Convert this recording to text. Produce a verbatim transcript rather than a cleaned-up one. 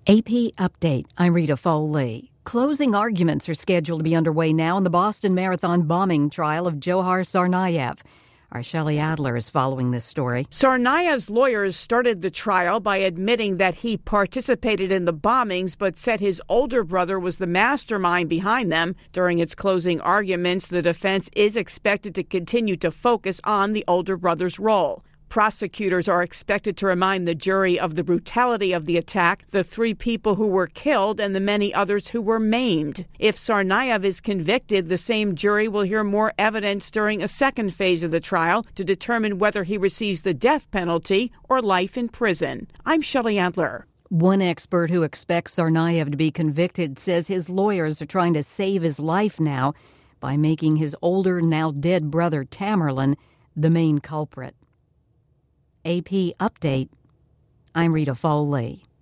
A P Update. I'm Rita Foley. Closing arguments are scheduled to be underway now in the Boston Marathon bombing trial of Dzhokhar Tsarnaev. Our Shelley Adler is following this story. Tsarnaev's lawyers started the trial by admitting that he participated in the bombings, but said his older brother was the mastermind behind them. During its closing arguments, the defense is expected to continue to focus on the older brother's role. Prosecutors are expected to remind the jury of the brutality of the attack, the three people who were killed, and the many others who were maimed. If Tsarnaev is convicted, the same jury will hear more evidence during a second phase of the trial to determine whether he receives the death penalty or life in prison. I'm Shelley Adler. One expert who expects Tsarnaev to be convicted says his lawyers are trying to save his life now by making his older, now dead brother Tamerlan the main culprit. A P Update. I'm Rita Foley.